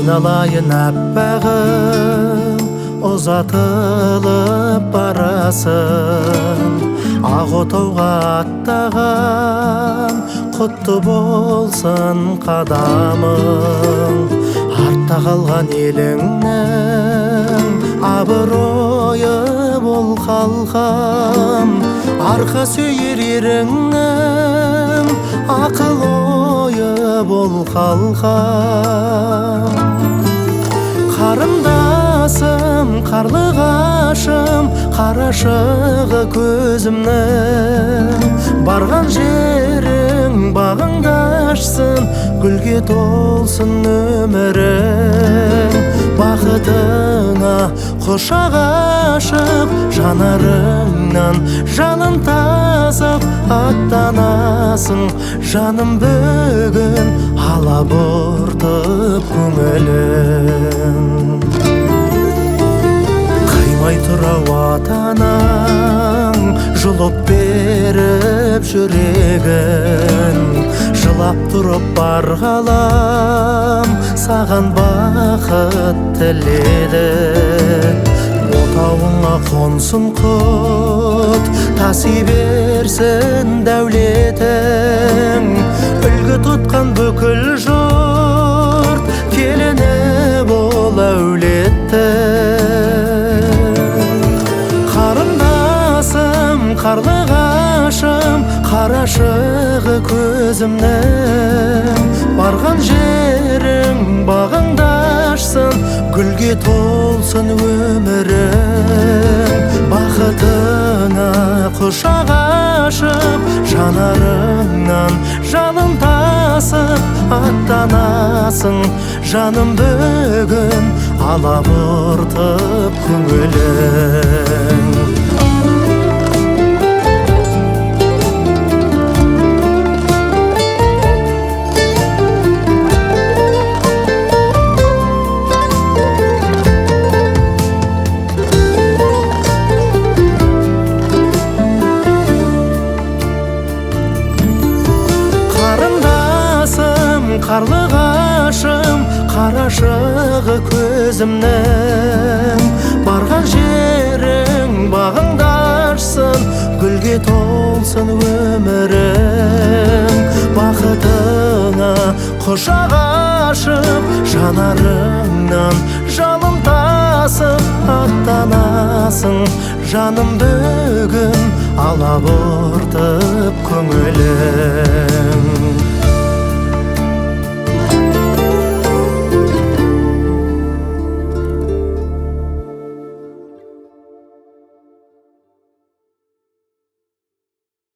айналайын аппағым, ұзатылып барасың. Ақ отауға аттаған, құтты болсын қадамың. Артта қалған еліңнің абыройы бол халқым. Арқа сүйер еріңнің ақыл ойы бол халқым. Қарындасым, қарлығашым, қарашығы көзімнің. Барған жерің бағыңды ашсын, гүлге толсын өмірің. Бақытыңа құшақ ашып, жанарыңнан жалын тасып аттанасың. Жаным бүгін алабұртып көңілің. Қимай тұра атанаң, жұлып беріп жүрегін. Жылап тұрып бар ғалам, саған бақыт тіледі. Отауыңа қонсын құт, таси берсін дәулетің. Үлгі тұтқан бүкіл жұрт, келіні бол әулеттің. Қарындасым, қарлығашым, қарашығы көзімнің. Барған жерің бағыңды ашсын, гүлге толсын өмірің. Бақытыңа құшақ ашып, жанарыңнан жалын тасып аттанасың. Жаным бүгін алабұртып көңілің. Қарлығашым, қарашығы көзімнің. Барған жерің бағыңды ашсын, гүлге толсын өмірің. Бақытыңа құшақ ашып, жанарыңнан жалын тасып аттанасың. Жаным бүгін алабұртып көңілің.